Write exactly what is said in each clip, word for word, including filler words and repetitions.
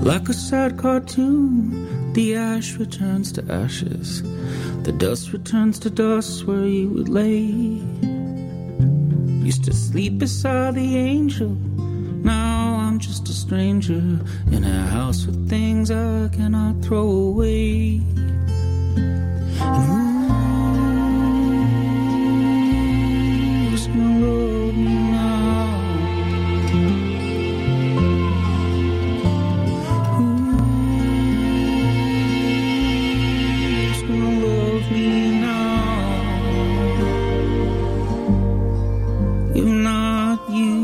Like a sad cartoon, the ash returns to ashes. The dust returns to dust where you would lay. Used to sleep beside the angel. Now I'm just a stranger in a house with things I cannot throw away. And who's gonna love me now? Who's gonna love me now? If not you.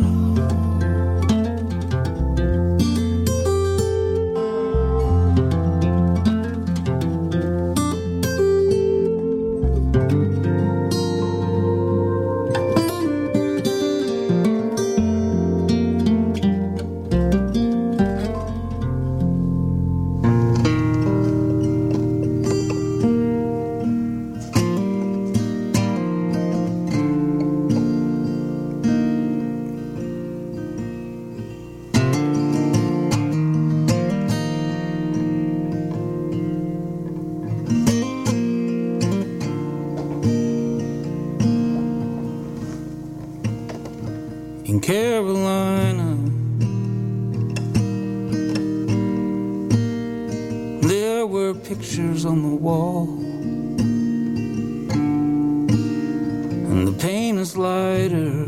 In Carolina, there were pictures on the wall, and the pain is lighter.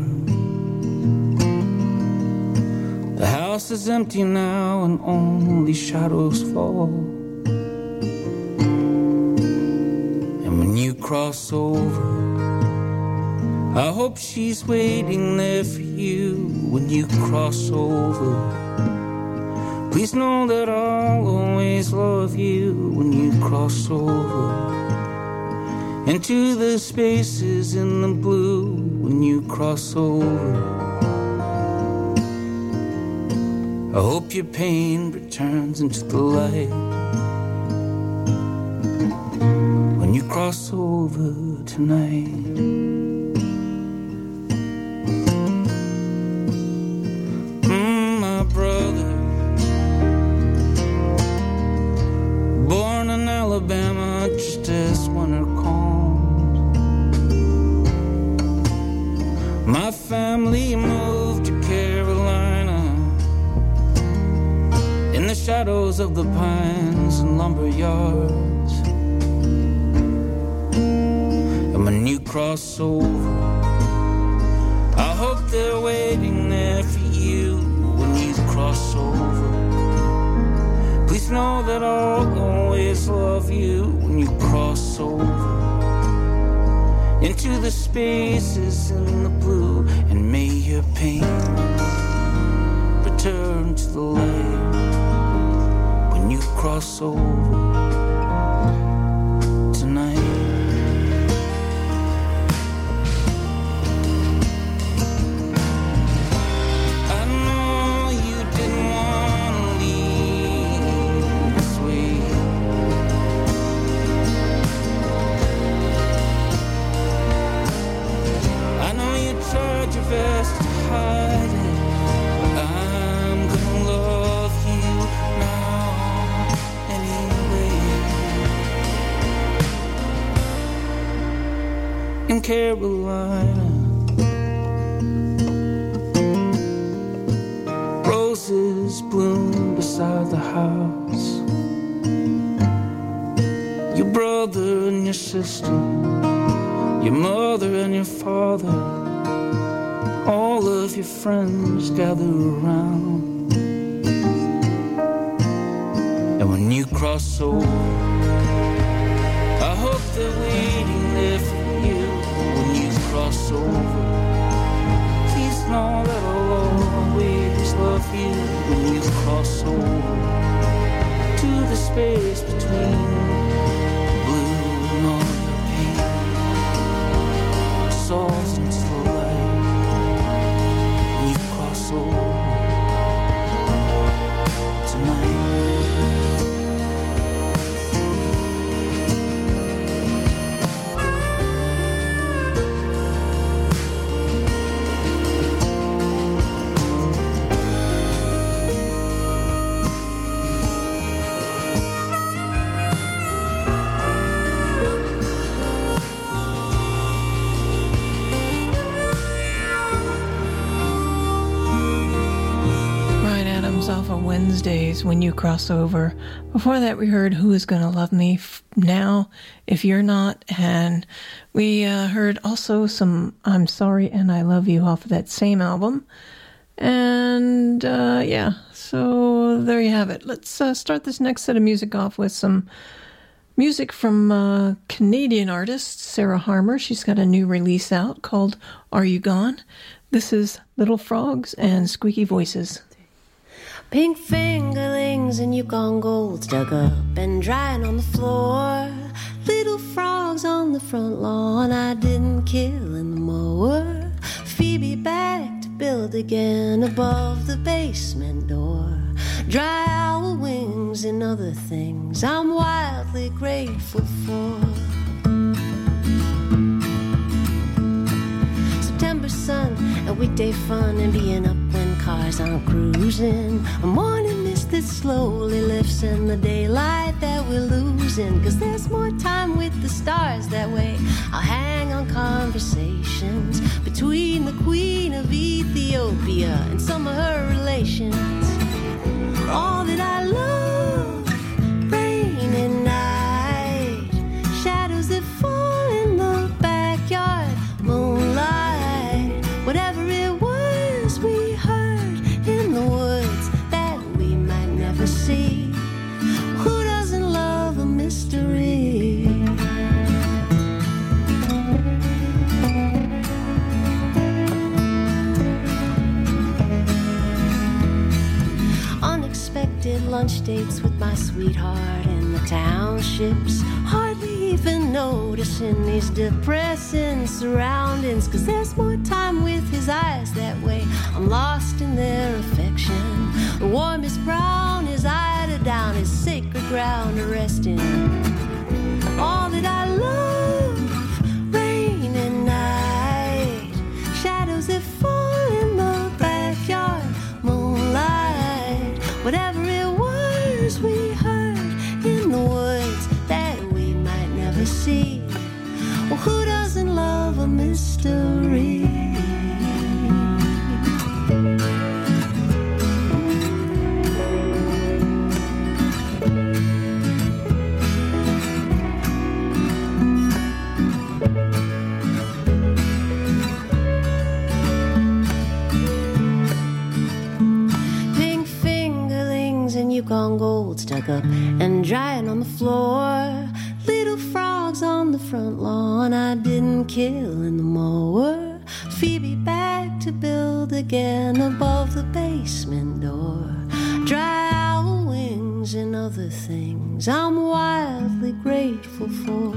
The house is empty now and only shadows fall. And when you cross over, I hope she's waiting there for you when you cross over. Please know that I'll always love you when you cross over into the spaces in the blue when you cross over. I hope your pain returns into the light when you cross over tonight. Alabama, just as winter comes. My family moved to Carolina in the shadows of the pines and lumber yards. And when you cross over, I hope they're waiting there for you when you cross over. Please know that I'll always love you when you cross over into the spaces in the blue, and may your pain return to the light when you cross over tonight. Best to hide it, but I'm gonna love you now anyway. In Carolina, roses bloom beside the house. Your brother and your sister, your mother and your father, all of your friends gather around. And when you cross over, I hope they're waiting there for you when you cross over. Please know that I'll always love you when you cross over to the space between blue and all your pain. Soft and slow. Wednesdays, When You Cross Over. Before that, we heard Who Is Gonna Love Me Now, If You're Not. And we uh, heard also some I'm Sorry and I Love You off of that same album. And uh, yeah, so there you have it. Let's uh, start this next set of music off with some music from uh, Canadian artist Sarah Harmer. She's got a new release out called Are You Gone? This is Little Frogs and Squeaky Voices. Pink fingerlings and Yukon golds dug up and drying on the floor. Little frogs on the front lawn I didn't kill in the mower. Phoebe back to build again above the basement door. Dry owl wings and other things I'm wildly grateful for. September sun, a weekday fun, and being up when cars aren't cruising. A morning mist that slowly lifts in the daylight that we're losing. Cause there's more time with the stars that way. I'll hang on conversations between the Queen of Ethiopia and some of her relations. All that I love, rain and night, shadows that fall in the backyard, moonlight, whatever it was we heard in the woods that we might never see. Who doesn't love a mystery? Unexpected lunch dates with my sweetheart in the townships. Hardly even noticing these depressing surroundings. Cause there's more time with his eyes that way. I'm lost in their affection. The warmest brown is eider down, is sacred ground to rest in. All that I love, rain and night, shadows that fall in the backyard, moonlight, whatever it was we heard in the woods that we might never see. Well, who doesn't love a mystery? Yukon golds dug up and drying on the floor. Little frogs on the front lawn I didn't kill in the mower. Phoebe back to build again above the basement door. Dry owl wings and other things I'm wildly grateful for.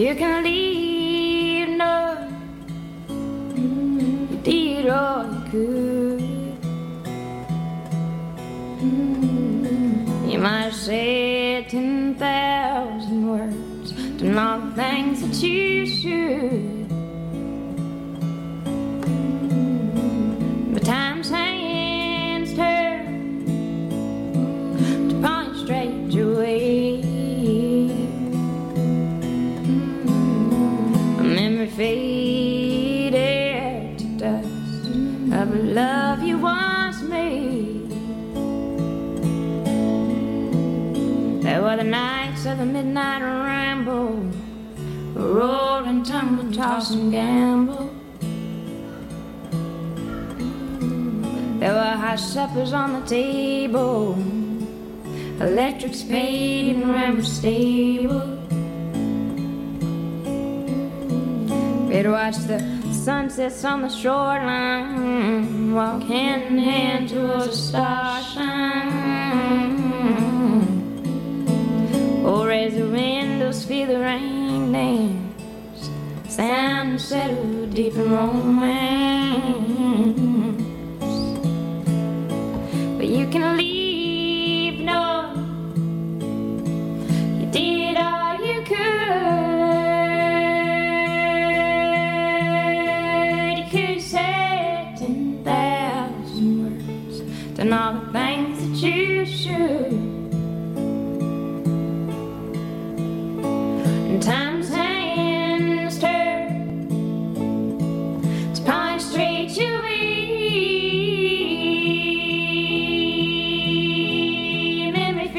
you can leave, no, you did all you could. You might have said ten thousand words, done all the things that you should. But time's hands turn to point straight your way. A memory faded to dust of a love you once made. There were the nights of the midnight ramble, roll and tumble, toss and gamble. There were hot suppers on the table, electric spade and ramble stable. We'd watch the sunsets on the shoreline, walk hand in hand towards the starshine. Oh, raise the windows, feel the rain dance, sound settle deep in romance. But you can leave, no, you did all you could. You could have said ten thousand words, done all the things that you should. Time's hands turn to point straight your way. Memory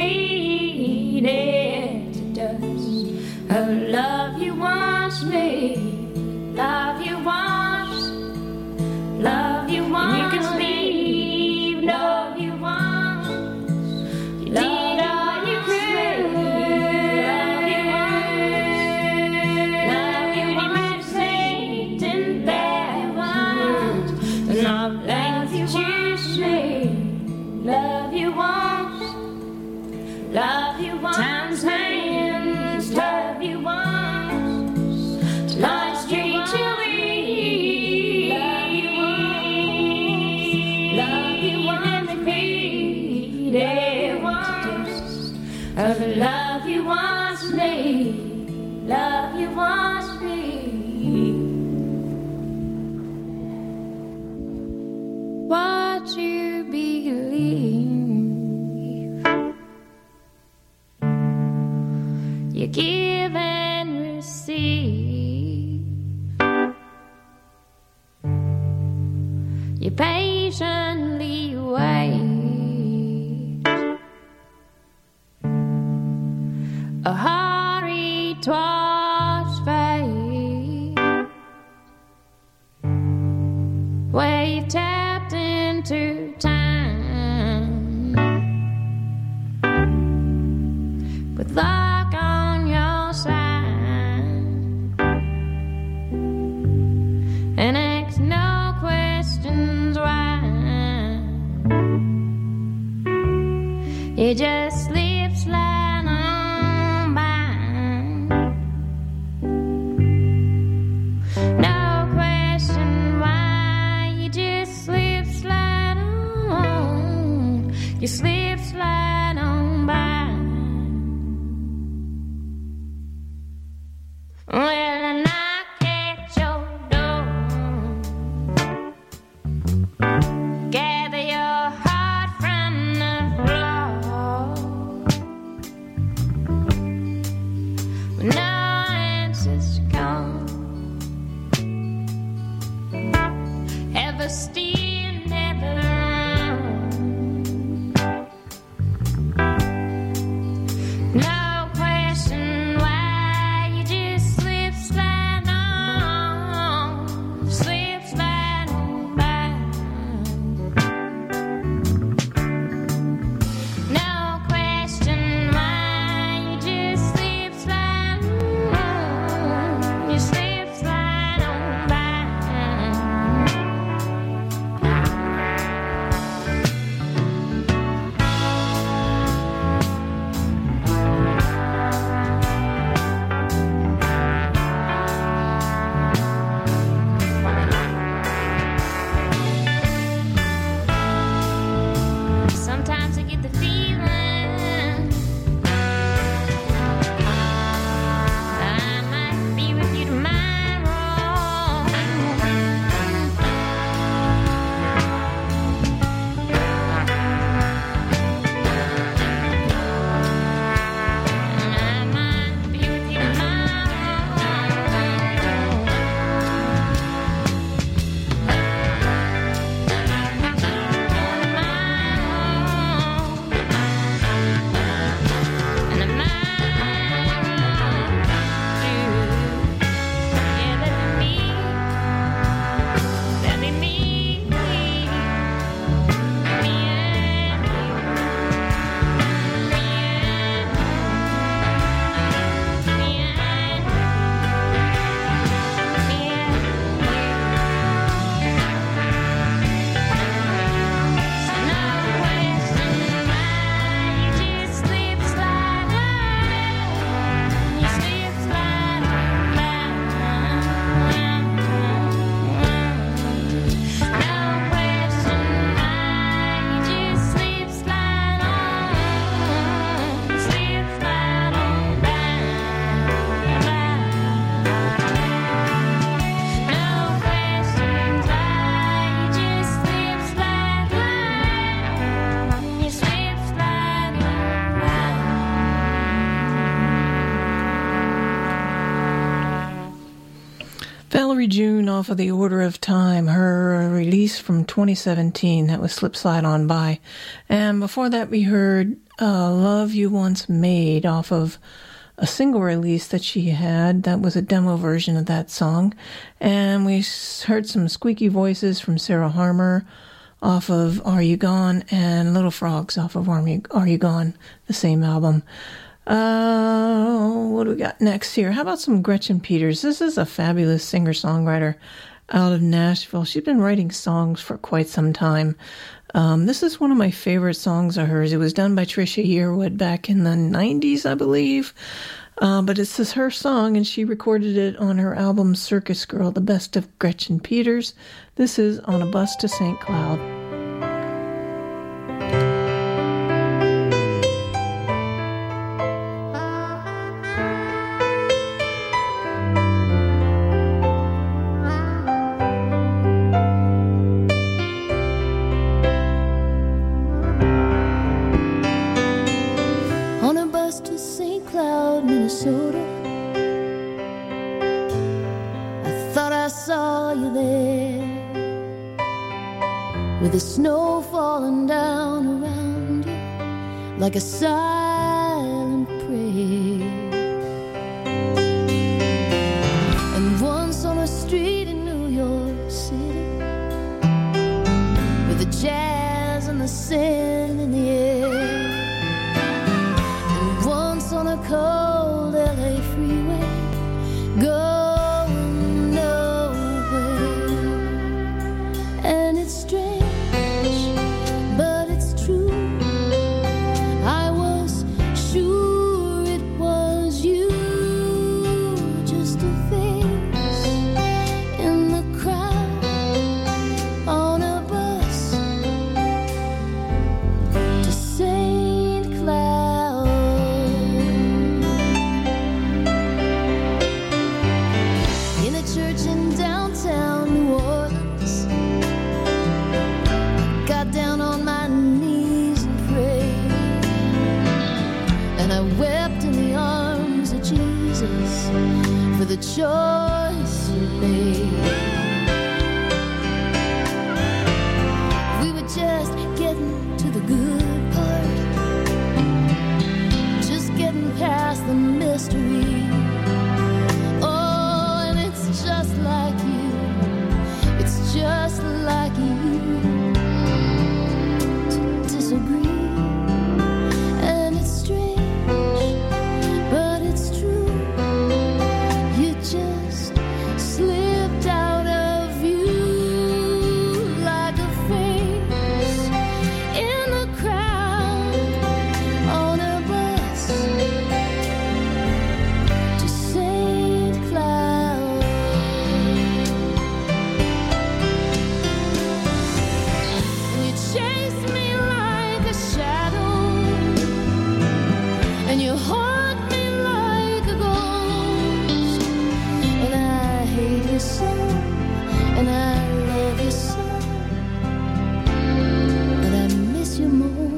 faded to dust of love you once made. Love you once, love you once. You can leave, love you once. You did all you could. Love you once, love you once. Time's hands, love you once. Lie straight your way. Love you once, love you once. Repeated once of the love you once made. Love you once made. What you believe, you give and receive, you patiently wait, a hurry towards fate, where you've tapped into time with luck on your side and ask no questions why. You just slip slide on by. No question why. You just slip slide on. You slip slide on by. Well, I knock at your door, gather your heart from the floor, with no answers to come, ever still, never wrong. No question why. You just slip slide on, slip slide on by. No question why. You just slip slide on, you slip slide on by. Mary June off of The Order of Time, her release from twenty seventeen. That was Slip Slide On By. And before that we heard uh, Love You Once Made off of a single release that she had. That was a demo version of that song. And we heard some squeaky voices from Sarah Harmer off of Are You Gone, and Little Frogs off of Are You, Are You Gone, the same album. Uh, what do we got next here? How about some Gretchen Peters? This is a fabulous singer-songwriter out of Nashville. She's been writing songs for quite some time. Um, this is one of my favorite songs of hers. It was done by Trisha Yearwood back in the nineties, I believe. Uh, but it's this her song, and she recorded it on her album Circus Girl, the best of Gretchen Peters. This is On a Bus to Saint Cloud. With the snow falling down around you like a silent prayer. And once on a street in New York City, with the jazz and the sin in the air. And once on a cold L A freeway, going nowhere. And it's strange, for the choice you made. We were just getting to the good part, just getting past the mystery. Oh, and it's just like you, it's just like you to disagree. And it's strange, but it's true. Just slipped out of view like a face in the crowd on a bus to Saint Cloud. And you chased me like a shadow, and you haunt me like a ghost. And I hate you so, and I love you so, but I miss you most.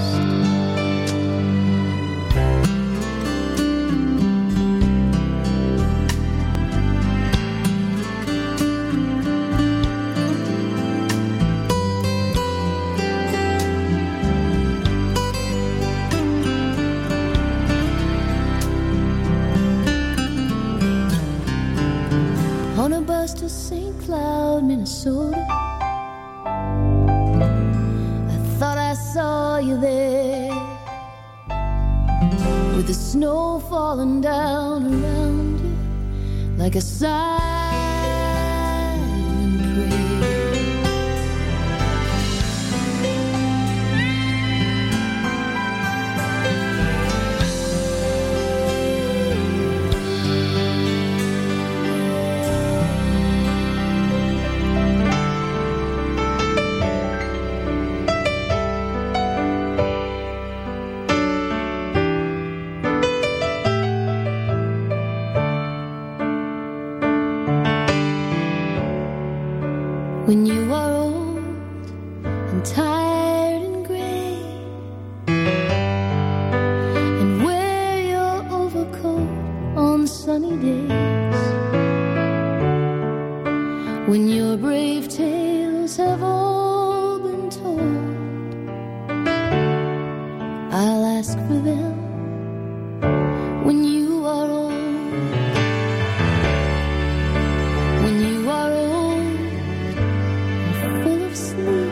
On a bus to Saint Cloud, Minnesota, I thought I saw you there, with the snow falling down around you like a silent prayer. When you are old and tired and gray, and wear your overcoat on sunny days, When your brave tales have all been told, I'll ask for them when you are old. When you are old and full of sleep,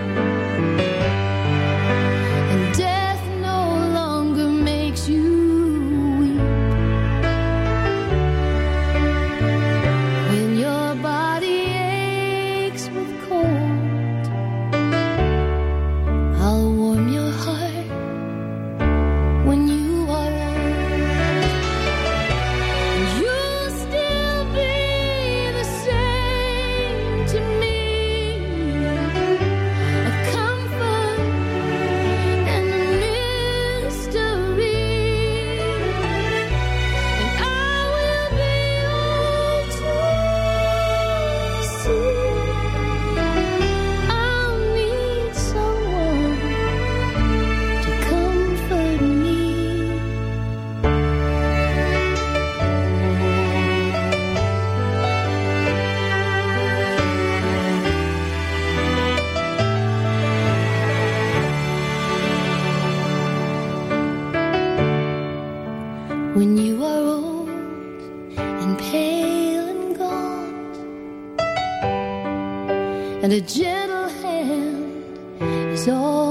and death no longer makes you weep. When your body aches with cold, I'll warm your heart when you are old. You'll still be the same to me, a comfort and a mystery, and I will be old too. See, I'll need someone to comfort me. When you are old and pale and gaunt, and a gentle hand is all